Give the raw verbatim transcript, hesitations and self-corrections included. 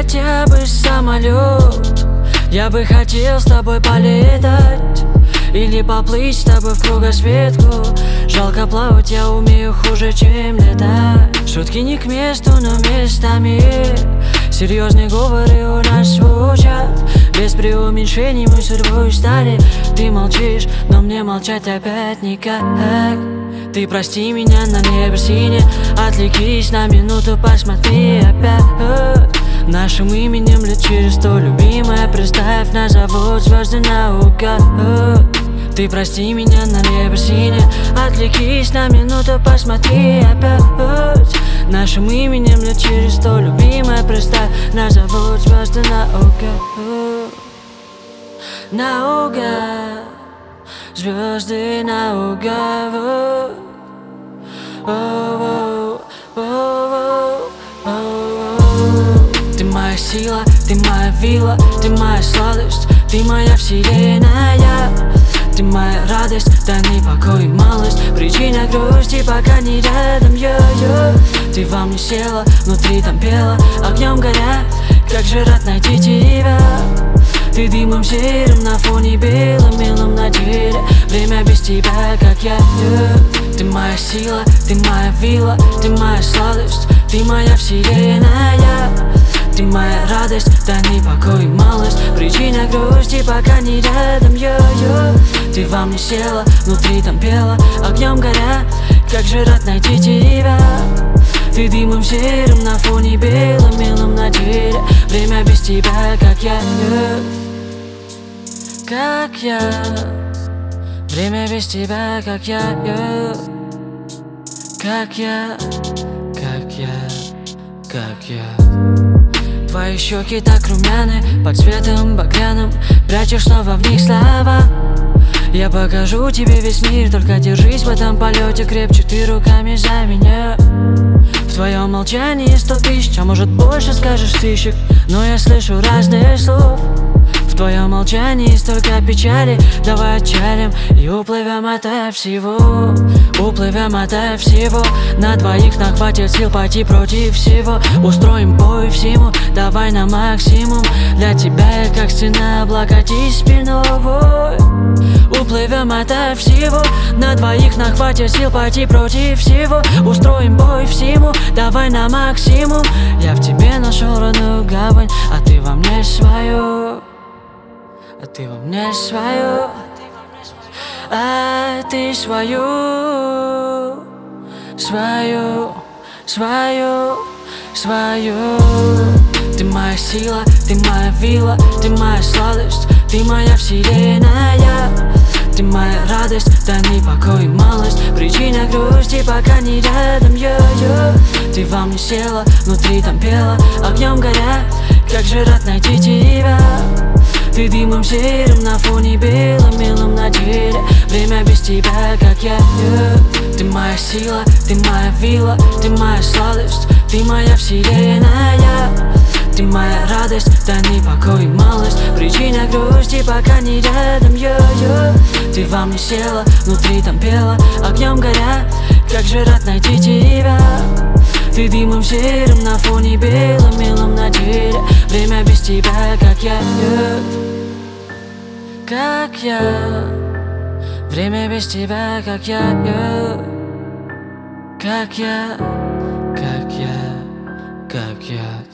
хотя бы самолет. Я бы хотел с тобой полетать или поплыть с тобой в кругосветку. Жалко, плавать я умею хуже, чем летать. Шутки не к месту, но местами серьезные говоры у нас звучат. Без преуменьшений мы судьбой стали. Ты молчишь, но мне молчать опять никак. Ты прости меня на небе сине, отвлекись на минуту, посмотри опять. Нашим именем лет через сто, любимая, представь, нас зовут звезды наука. Ты прости меня на небе сине, отвлекись на минуту, посмотри опять. Нашим именем лет через сто, любимая, представь, нас зовут звезды наука. Наука, звезды наука. Ты моя сила, ты моя вилла, ты моя сладость, ты моя вселенная. Ты моя радость, тайный покой и малость, причина грусти, пока не рядом. Йо-йо. Ты во мне села, внутри там пела, огнем горя, как же рад найти тебя. Ты дымом серым на фоне белым, милым на деле. Время без тебя, как я. Ты моя сила, ты моя вилла, ты моя сладость, ты моя вселенная. Ты моя радость, тайный покой и малость, причина грусти, пока не рядом. Йо-йо. Ты во мне села, внутри там пела, огнем горя, как же рад найти тебя. Ты дымом серым на фоне белым, милым на деле. Время без тебя, как я. Как я. Время без тебя, как я. Как я. Как я. Как я. Твои щеки так румяны, под цветом багряным, прячешь снова в них слова. Я покажу тебе весь мир, только держись в этом полете крепче, ты руками за меня. В твоем молчании сто тысяч, а может больше скажешь сыщик, но я слышу разные слов. В твоем молчании столько печали, давай отчалим и уплывем ото всего. Уплывем ото всего, на двоих нам хватит сил пойти против всего. Устроим бой всему, давай на максимум. Для тебя я как стена, облокотись спиной. Уплывем ото всего, на двоих нам хватит сил пойти против всего. Устроим бой всему, давай на максимум. Я в тебе нашел родную гавань, а ты во мне свою. А ты во мне свою. А ты свою. Свою, свою, свою. Ты моя сила, ты моя вилла, ты моя сладость, ты моя вселенная. Ты моя радость, тайный покой и малость, причина грусти, пока не рядом. Йо-йо. Ты во мне села, внутри там пела, огнем горя, как же рад найти тебя. Ты дымом серым на фоне белым, милым на деле. Время без тебя, как я. Ты моя сила, ты моя вилла, ты моя сладость, ты моя вселенная. Ты моя радость, тайный покой и малость, причина грусти, пока не рядом. Йо-йо. Ты во мне села, внутри там пела, огнем горя, как же рад найти тебя. Ты дымом серым на фоне белым, милым на деле. Время без тебя, как я. Как я. Время без тебя, как я. Как я. Как я. Как я.